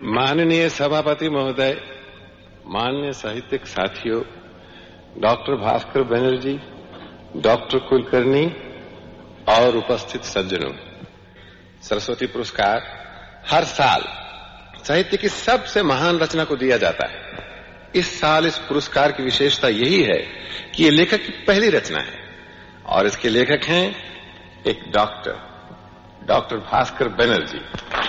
माननीय सभापति महोदय, माननीय साहित्यिक साथियों, डॉक्टर भास्कर बनर्जी, डॉक्टर कुलकर्णी और उपस्थित सज्जनों, सरस्वती पुरस्कार हर साल साहित्य की सबसे महान रचना को दिया जाता है। इस साल इस पुरस्कार की विशेषता यही है कि ये लेखक की पहली रचना है और इसके लेखक हैं एक डॉक्टर भास्कर बनर्जी।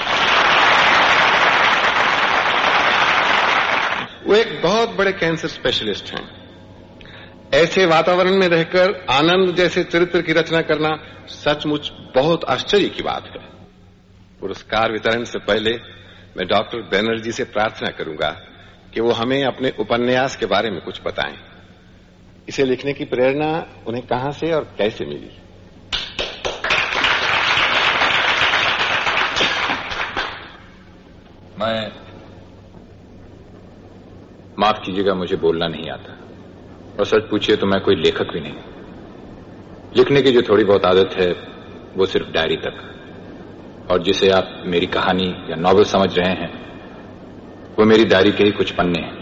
वो एक बहुत बड़े कैंसर स्पेशलिस्ट हैं। ऐसे वातावरण में रहकर आनंद जैसे चरित्र की रचना करना सचमुच बहुत आश्चर्य की बात है। पुरस्कार वितरण से पहले मैं डॉक्टर बनर्जी से प्रार्थना करूंगा कि वो हमें अपने उपन्यास के बारे में कुछ बताएं। इसे लिखने की प्रेरणा उन्हें कहां से और कैसे मिली? माफ कीजिएगा, मुझे बोलना नहीं आता और सच पूछिए तो मैं कोई लेखक भी नहीं। लिखने की जो थोड़ी बहुत आदत है वो सिर्फ डायरी तक, और जिसे आप मेरी कहानी या नॉवेल समझ रहे हैं वो मेरी डायरी के ही कुछ पन्ने हैं।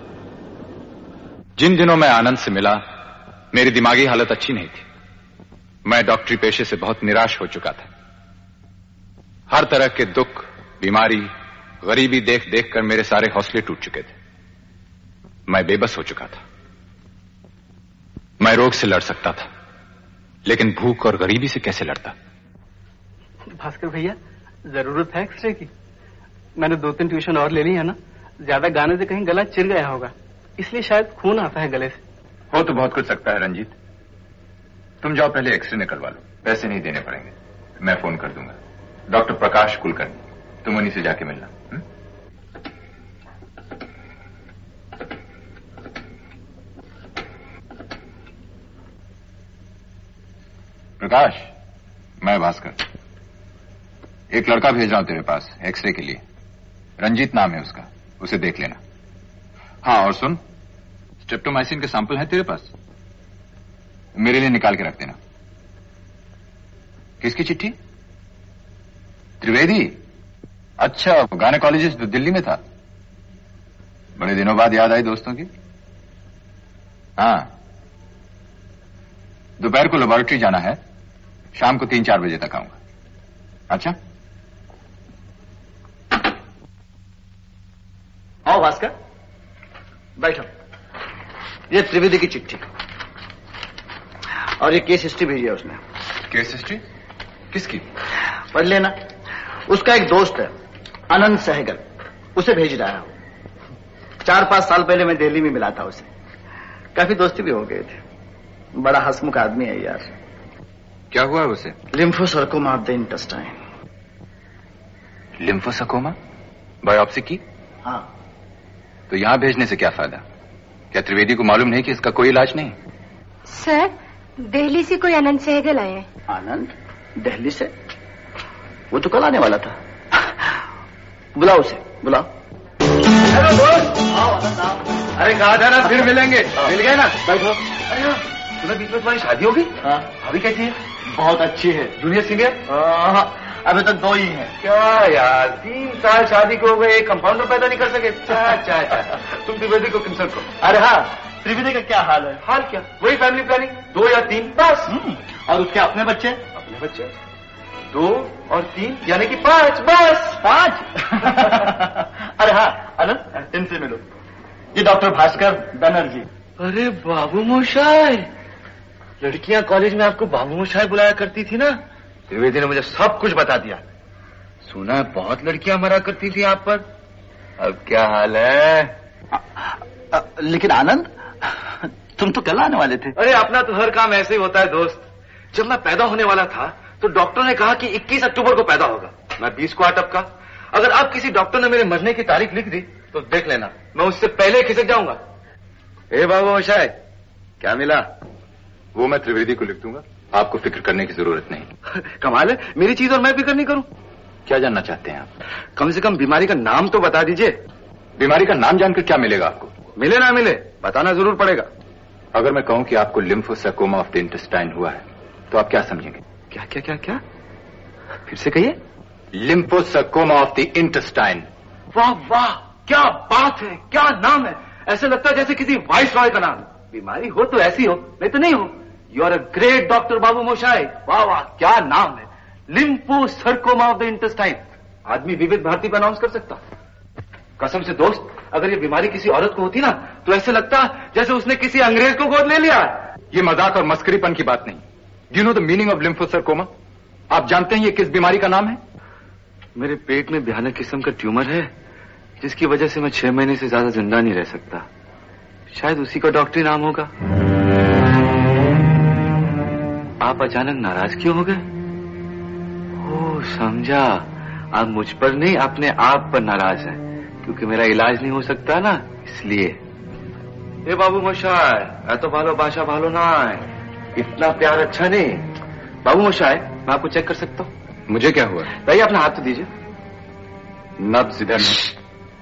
जिन दिनों मैं आनंद से मिला मेरी दिमागी हालत अच्छी नहीं थी। मैं डॉक्टरी पेशे से बहुत निराश हो चुका था। हर तरह के दुख, बीमारी, गरीबी देख देख कर मेरे सारे हौसले टूट चुके थे। मैं बेबस हो चुका था। मैं रोग से लड़ सकता था, लेकिन भूख और गरीबी से कैसे लड़ता? भास्कर भैया, जरूरत है एक्सरे की। मैंने 2-3 ट्यूशन और ले ली है ना। ज्यादा गाने से कहीं गला चिर गया होगा, इसलिए शायद खून आता है गले से। हो तो बहुत कुछ सकता है रंजीत। तुम जाओ पहले एक्सरे निकलवा लो, पैसे नहीं देने पड़ेंगे, मैं फोन कर दूंगा। डॉक्टर प्रकाश कुलकर्णी, तुम उन्हीं से जाके मिलना। प्रकाश, मैं भास्कर। एक लड़का भेज रहा हूं तेरे पास एक्सरे के लिए। रंजीत नाम है उसका, उसे देख लेना। हाँ, और सुन, स्ट्रेप्टोमाइसिन के सैंपल है तेरे पास? मेरे लिए निकाल के रख देना। किसकी चिट्ठी? त्रिवेदी? अच्छा, गायनेकोलॉजिस्ट तो दिल्ली में था। बड़े दिनों बाद याद आई दोस्तों की। हाँ, दोपहर को लेबोरेटरी जाना है, शाम को 3-4 बजे तक आऊंगा। अच्छा, आओ भास्कर, बैठो। ये त्रिवेदी की चिट्ठी और ये केस हिस्ट्री भेजी है उसने। Case history? किसकी? पढ़ लेना। उसका एक दोस्त है आनंद सहगल, उसे भेज रहा है। 4-5 साल पहले मैं दिल्ली में मिला था उसे, काफी दोस्ती भी हो गए थे। बड़ा हंसमुख आदमी है यार। क्या हुआ है उसे? Lymphosarcoma of the intestine. Lymphosarcoma? Biopsy की? हाँ। तो यहां भेजने से क्या फायदा? क्या त्रिवेदी को मालूम नहीं कि इसका कोई इलाज नहीं? सर, दिल्ली से कोई आनंद सहगल आए हैं। आनंद? दिल्ली से? वो तो कल आने वाला था। बुलाओ उसे, बुलाओ। हेलो दोस्त, आओ आनंद आओ। अरे कहा था ना फिर मिलेंगे। मिल गए ना? बैठो। अरे तुम्हें बीच में तुम्हारी शादी होगी? हाँ। अभी कैसी है? बहुत अच्छी है। Junior senior? अभी तक 2 ही हैं। क्या यार, 3 साल शादी को हो गए, एक कंपाउंडर पैदा नहीं कर सके। तुम त्रिवेदी को कंसल्ट करो। अरे हाँ, त्रिवेदी का क्या हाल है? हाल क्या, वही फैमिली प्लानिंग, 2 या 3 बस। और उसके अपने बच्चे? अपने बच्चे 2 और 3 यानी कि 5 बस। 5? अरे हाँ अनंत, इनसे मिलो। ये डॉक्टर भास्कर बनर्जी। अरे बाबू मोशाय, लड़कियां कॉलेज में आपको बाबू मोशाय बुलाया करती थी ना? त्रिवेदी ने मुझे सब कुछ बता दिया। सुना है बहुत लड़कियां मरा करती थी आप पर। अब क्या हाल है? लेकिन आनंद, तुम तो कल आने वाले थे। अरे अपना तो हर काम ऐसे ही होता है दोस्त। जब मैं पैदा होने वाला था तो डॉक्टर ने कहा कि 21 अक्टूबर को पैदा होगा। मैं 20 को अटपका। अगर अब किसी डॉक्टर ने मेरे मरने की तारीख लिख दी तो देख लेना, मैं उससे पहले खिसक जाऊंगा। ए बाबू मोशाय, क्या मिला? वो मैं त्रिवेदी को लिख दूंगा, आपको फिक्र करने की जरूरत नहीं। कमाल है, मेरी चीज और मैं फिक्र नहीं करूं। क्या जानना चाहते हैं आप? कम से कम बीमारी का नाम तो बता दीजिए। बीमारी का नाम जानकर क्या मिलेगा आपको? मिले ना मिले, बताना जरूर पड़ेगा। अगर मैं कहूं कि आपको लिम्फोसर्कोमा ऑफ द इंटेस्टाइन हुआ है तो आप क्या समझेंगे? क्या क्या क्या क्या? फिर से कहिए। Lymphosarcoma of the intestine. वाह वाह, क्या बात है, क्या नाम है। ऐसे लगता है जैसे किसी वाइस रॉय का नाम है। बीमारी हो तो ऐसी हो, नहीं तो नहीं हो। You are a great doctor babu moshai. वाह वाह, क्या नाम है, लिम्फोसर्कोमा ऑफ द इंटेस्टाइन। आदमी विविध भारती पर अनाउंस कर सकता। कसम से दोस्त, अगर ये बीमारी किसी औरत को होती ना तो ऐसे लगता जैसे उसने किसी अंग्रेज को गोद ले लिया। ये मजाक और मस्करीपन की बात नहीं। Do you know the meaning of lymphosarcoma? आप जानते हैं ये किस बीमारी का नाम है? मेरे पेट में भयानक किस्म का ट्यूमर है, जिसकी वजह से मैं 6 महीने से ज्यादा जिंदा नहीं रह सकता। शायद उसी का डॉक्टरी नाम होगा। आप अचानक नाराज क्यों हो गए? ओह समझा, आप मुझ पर नहीं अपने आप पर नाराज हैं, क्योंकि मेरा इलाज नहीं हो सकता ना, इसलिए। ये बाबू मोशाय, तो भालो बाशा भालो ना है, इतना प्यार अच्छा नहीं। बाबू मोशाय, मैं आपको चेक कर सकता हूँ? मुझे क्या हुआ? भाई अपना हाथ तो दीजिए। नब्ज इधर नहीं।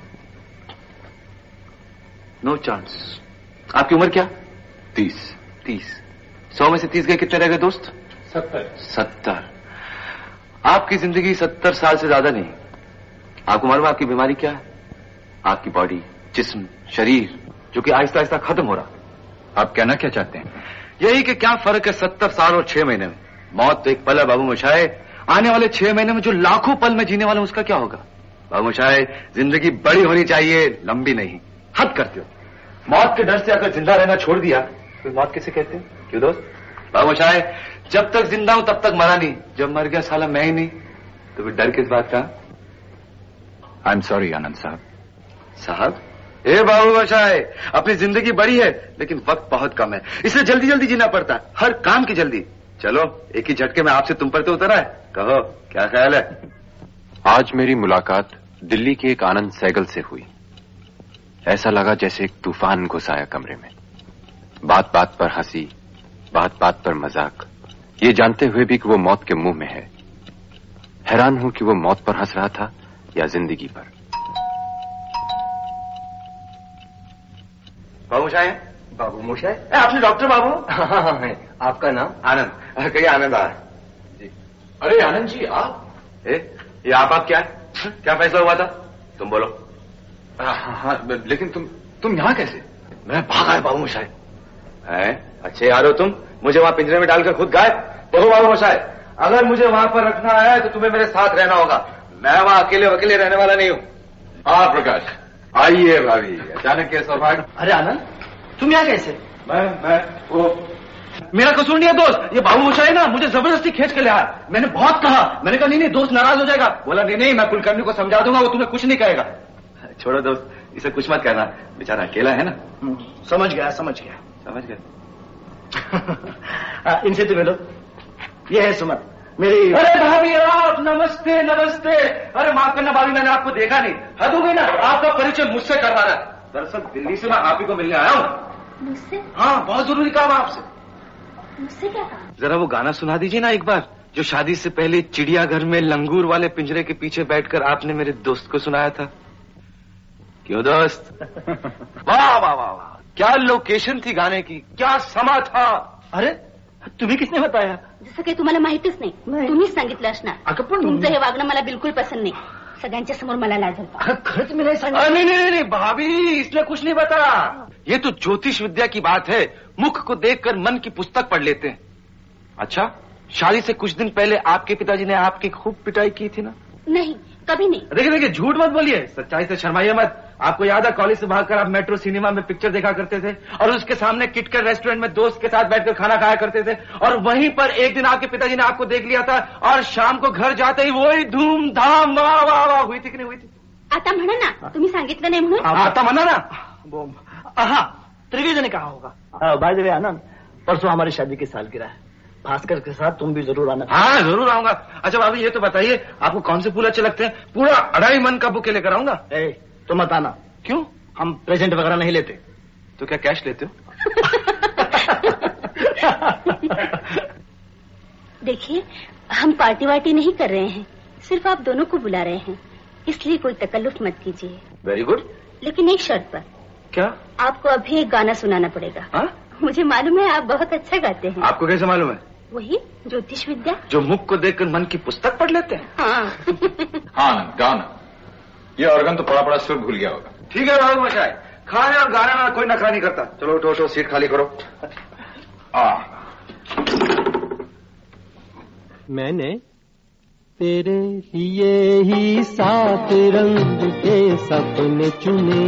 No chance. आपकी उम्र क्या? 30। 100 में से 30 गए, कितने रह गए दोस्त? 70। आपकी जिंदगी 70 साल से ज्यादा नहीं। आपको मालूम है आपकी बीमारी क्या है? आपकी बॉडी, जिस्म, शरीर, जो कि आहिस्ता आहिस्ता खत्म हो रहा। आप कहना क्या चाहते हैं? यही कि क्या फर्क है 70 साल और 6 महीने में। मौत तो एक पल है बाबू मोशाय। आने वाले 6 महीने में जो लाखों पल में जीने वाला, उसका क्या होगा? बाबू मोशाय, जिंदगी बड़ी होनी चाहिए, लंबी नहीं। हद करते हो। मौत के डर से अगर जिंदा रहना छोड़ दिया तो मौत किसे कहते हैं? क्यों दोस्त? बाबू मोशाय, जब तक जिंदा हूं तब तक मरा नहीं, जब मर गया साला मैं ही नहीं, तो फिर डर किस बात का? आई एम सॉरी आनंद साहब। साहब? ए बाबू मोशाय, अपनी जिंदगी बड़ी है लेकिन वक्त बहुत कम है, इसलिए जल्दी जल्दी जीना पड़ता है, हर काम की जल्दी। चलो एक ही झटके में आपसे तुम पर तो उतरा है, कहो क्या ख्याल है? आज मेरी मुलाकात दिल्ली के एक आनंद सहगल से हुई। ऐसा लगा जैसे एक तूफान घुस आया कमरे में। बात बात पर हंसी, बात बात पर मजाक, ये जानते हुए भी कि वो मौत के मुंह में है। हैरान हूं कि वो मौत पर हंस रहा था या जिंदगी पर। बाबू मोशाय? बाबू मोशाय? आपने डॉक्टर बाबू? हाँ, आपका नाम? आनंद। कहिए आनंद आ। अरे आनंद जी, आप? ये आप क्या है? क्या फैसला हुआ था? तुम बोलो। हाँ, लेकिन तुम यहाँ कैसे? मैं भागा है बाबू मोशाय। अच्छे यार हो तुम, मुझे वहां पिंजरे में डालकर खुद गायब। देखो बाबू मोशाय, अगर मुझे वहां पर रखना है तो तुम्हें मेरे साथ रहना होगा। मैं वहां अकेले रहने वाला नहीं हूँ। हाँ प्रकाश, आइए भाभी, अचानक के सौभाग्य। अरे आनंद, तुम यहाँ कैसे? वो मेरा कसूर नहीं है दोस्त, ये बाबू मोशाय ना मुझे जबरदस्ती खींच के ले आया। मैंने बहुत कहा, मैंने कहा नहीं दोस्त नाराज हो जाएगा। बोला नहीं मैं कुलकर्णी को समझा दूंगा, वो तुम्हें कुछ नहीं कहेगा। छोड़ो दोस्त, इसे कुछ मत कहना, बेचारा अकेला है ना। समझ गया। इनसे तो मिलो, ये है सुमन मेरी। अरे भाभी आप, नमस्ते। अरे माफ करना भाभी, मैंने आपको देखा नहीं। हद हो गई ना, आपका परिचय मुझसे करवा रहा है। दरअसल दिल्ली से मैं आप ही को मिलने आया हूँ। मुझसे? हाँ, बहुत जरूरी काम आपसे। मुझसे क्या कहा? जरा वो गाना सुना दीजिए ना एक बार, जो शादी से पहले चिड़ियाघर में लंगूर वाले पिंजरे के पीछे बैठकर आपने मेरे दोस्त को सुनाया था। क्यों दोस्त? वाह वाह वाह वाह, क्या लोकेशन थी गाने की, क्या समा था। अरे तुम्ही किसने बताया? जसं काही तुम्हाला माहितीच नाही, तुम्हीच सांगितलं असणार. अगं पण तुमचं हे वागणं मला बिलकुल पसंद नाही. सगळ्यांच्या समोर मला लाज होता. खरंच मी नाही सांगितलं. नहीं भाभी, इसने कुछ नहीं बताया। ये तो ज्योतिष विद्या की बात है, मुख को देखकर मन की पुस्तक पढ़ लेते हैं। अच्छा, शादी से कुछ दिन पहले आपके पिताजी ने आपकी खूब पिटाई की थी ना? नहीं, कभी नहीं. देखिए झूठ मत बोलिए, सच्चाई से शर्माइए मत। आपको याद है कॉलेज से भागकर आप मेट्रो सिनेमा में पिक्चर देखा करते थे और उसके सामने किटकैट रेस्टोरेंट में दोस्त के साथ बैठकर खाना खाया करते थे, और वहीं पर एक दिन आपके पिताजी ने आपको देख लिया था और शाम को घर जाते ही वही धूमधाम वाह वाह वाह हुई थी कि नहीं हुई थी? आता म्हणा ना, तुम्ही सांगितलं नाही म्हणून. आता म्हणा ना। हाँ, त्रिवेदी ने कहा होगा। बाय द वे आनंद, परसों हमारी शादी की सालगिरह है, भास्कर के साथ तुम भी जरूर आना। हाँ जरूर आऊंगा। अच्छा भाभी ये तो बताइए, आपको कौन से फूल अच्छे लगते हैं? पूरा 2.5 मन का बुके लेकर आऊंगा। तो मत आना। क्यों? हम प्रेजेंट वगैरह नहीं लेते। तो क्या कैश लेते हो? देखिए, हम पार्टी वार्टी नहीं कर रहे हैं, सिर्फ आप दोनों को बुला रहे हैं, इसलिए कोई तकल्लुफ मत कीजिए। Very good. लेकिन एक शर्त पर। क्या? आपको अभी एक गाना सुनाना पड़ेगा। हाँ? मुझे मालूम है आप बहुत अच्छा गाते हैं। आपको कैसे मालूम है? वही ज्योतिष विद्या, जो मुख को देखकर मन की पुस्तक पढ़ लेते हैं। हाँ। हाँ गाना। ये ऑर्गन तो पड़ा पड़ा सुर भूल गया होगा। ठीक है बाबू मशाई, खाने और गाने में कोई नखरा नहीं करता। चलो उठो उठो, सीट खाली करो। मैंने तेरे लिए ही 7 रंग के सपने चुने,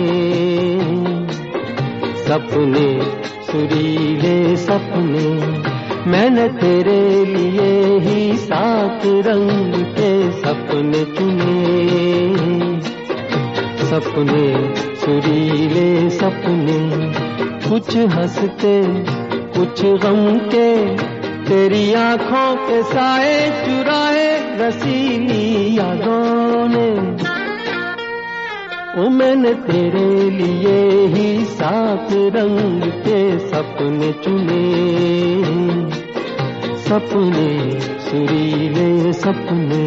सपने सुरीले सपने। मैंने तेरे लिए ही 7 रंग के सपने चुने, सपने सुरीले सपने। कुछ हंसते कुछ गम के, तेरी आंखों के साए चुराए रसीली यादों ने। ओ मैंने तेरे लिए ही 7 रंग के सपने चुने, सपने सुरीले सपने।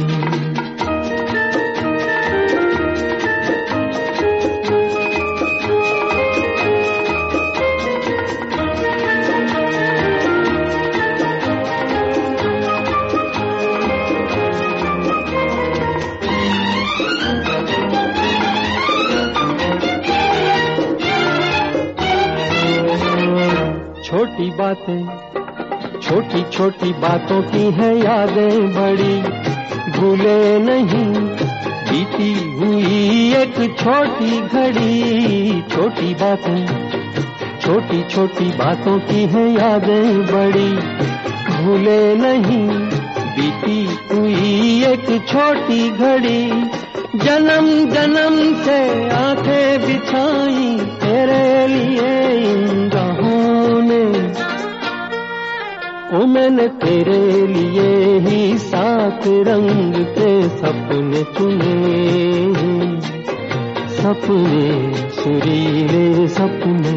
छोटी बातें, छोटी छोटी बातों की है यादें बड़ी, भूले नहीं बीती हुई एक छोटी घड़ी। छोटी बातें, छोटी छोटी बातों की है यादें बड़ी, भूले नहीं बीती हुई एक छोटी घड़ी। जन्म जन्म से आंखें बिछाई तेरे लिए इन राहों ने। ओ मैंने तेरे लिए ही 7 रंग के सपने चुने, सपने सुरीले सपने।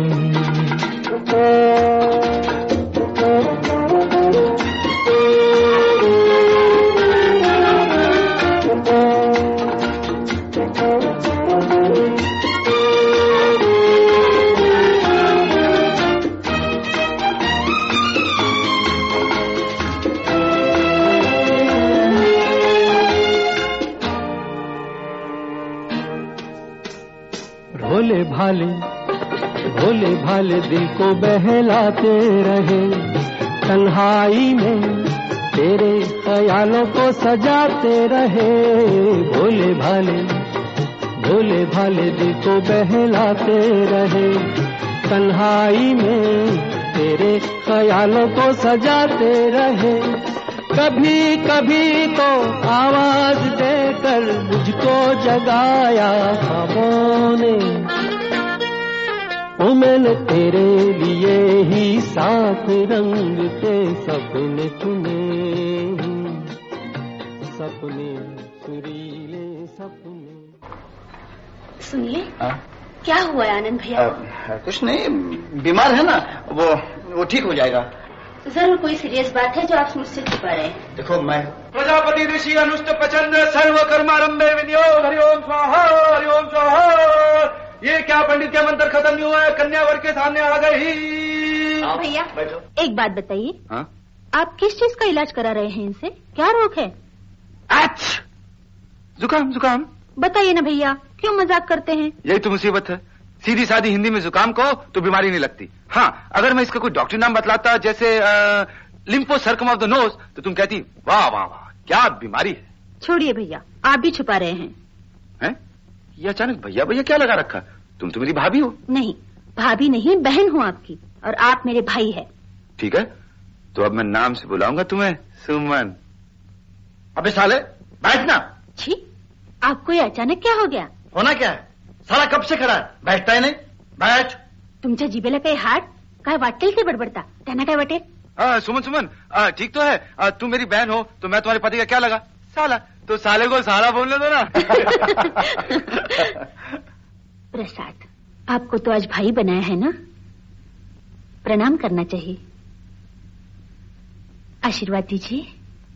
भोले भाले दिल को बहलाते रहे, तन्हाई में तेरे ख्यालों को सजाते रहे। भोले भाले दिल को बहलाते रहे, तन्हाई में तेरे ख्यालों को सजाते रहे। कभी कभी तो आवाज देकर मुझको जगाया ख्वाबों ने। ओ मैंने तेरे लिए ही 7 रंग के सपने चुने, सपने सुरीले सपने। सुनिए, क्या हुआ आनंद भैया? कुछ नहीं, बीमार है ना, वो ठीक हो जाएगा। जरूर कोई सीरियस बात है जो आप मुझसे छुपा रहे हैं। देखो मैं प्रजापति ऋषि अनुष्ट प्रचंड सर्व कर्मारंभे विनियोग। हरिओम स्वाहा, हरिओम स्वाहा। ये क्या पंडित के मंत्र खत्म नहीं हुआ है, कन्यावर के सामने आ गई। भैया एक बात बताइए, आप किस चीज का इलाज करा रहे हैं इनसे? क्या रोग है? जुकाम। बताइए ना भैया, क्यों मजाक करते हैं? यही तो मुसीबत है, सीधी सादी हिंदी में जुकाम कहो तो बीमारी नहीं लगती। हाँ, अगर मैं इसका कोई डॉक्टरी नाम बतलाता, जैसे लिम्फोसर्कम ऑफ द नोज, तो तुम कहती वाह वाह वाह क्या बीमारी है। छोड़िए भैया, आप भी छुपा रहे हैं। ये अचानक भैया भैया क्या लगा रखा? तुम तो मेरी भाभी हो। नहीं, भाभी नहीं, बहन हूँ आपकी, और आप मेरे भाई है। ठीक है, तो अब मैं नाम से बुलाऊंगा तुम्हें सुमन। अबे साले बैठना। छी, आपको ये अचानक क्या हो गया? होना क्या है, साला कब से खड़ा है, बैठता ही नहीं। बैठ। तुमच्या जिभेला काही हाड काय वाटेल ते बडबडता, त्यांना काय वाटेल? सुमन ठीक तो है, तुम मेरी बहन हो तो मैं तुम्हारे पति का क्या लगा? साला। तो साले को साला बोलने दो ना। प्रसाद, आपको तो आज भाई बनाया है ना, प्रणाम करना चाहिए। आशीर्वाद दीजिए।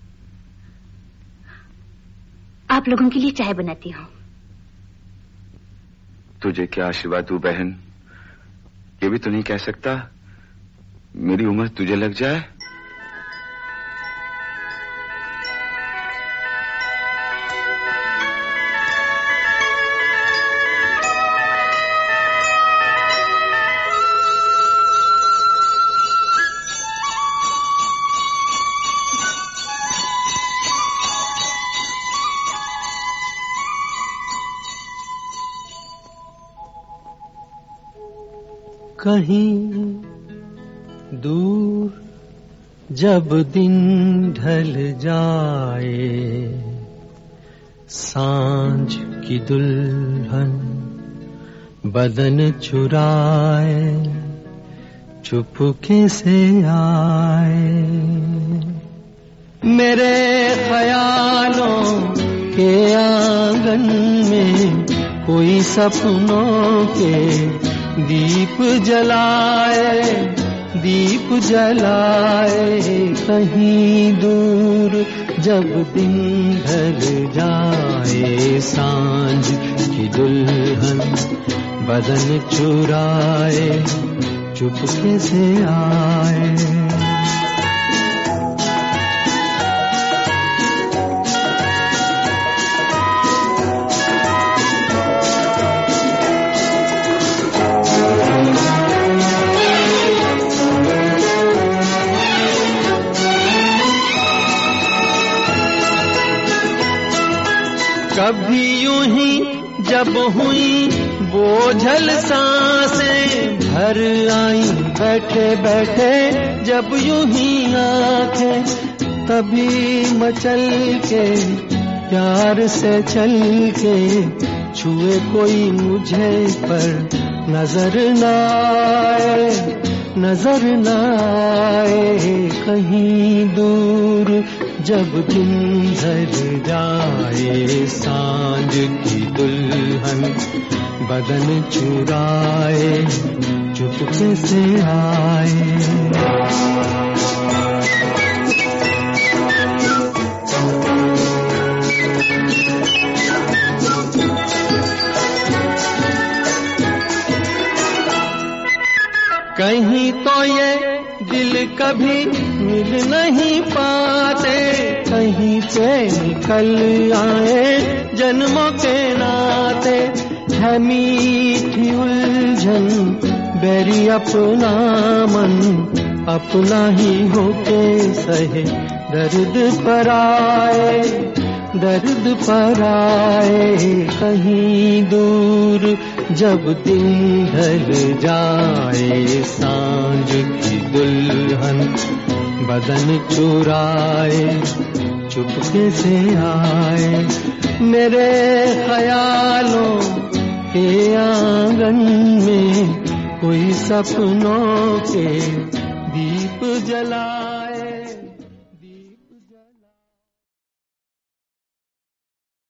आप लोगों के लिए चाय बनाती हूँ। तुझे क्या आशीर्वाद दूं बहन, ये भी तो नहीं कह सकता मेरी उम्र तुझे लग जाए। कहीं दूर जब दिन ढल जाए, सांझ की दुल्हन बदन चुराए चुपके से आए। मेरे ख्यालों के आंगन में कोई सपनों के दीप जलाए, दीप जलाए। कहीं दूर जब दिन ढल जाए, सांझ की दुल्हन बदन चुराए चुपके से आए। कभी यूं ही जब हुई बोझल सांसें भर आई, बैठे बैठे जब यूं ही आंखें, तभी मचल के प्यार से चल के छुए कोई मुझे पर नजर न आए, नजर न आए। कहीं दूर जब दिन ढल जाए, सांझ की दुल्हन बदन चुराए चुपके से आए। कहीं तो ये दिल कभी मिल नहीं पाते, कहीं से निकल आए जन्मों के नाते। है मीठी उलझन बेरी अपना मन, अपना ही होके सहे दर्द पर आए, दर्द पर आए। कहीं दूर जब दिन ढल जाए, सांझ की दुल्हन बदन चुराए चुपके से आए। मेरे ख्यालों के आंगन में कोई सपनों के दीप जलाए, दीप जलाए।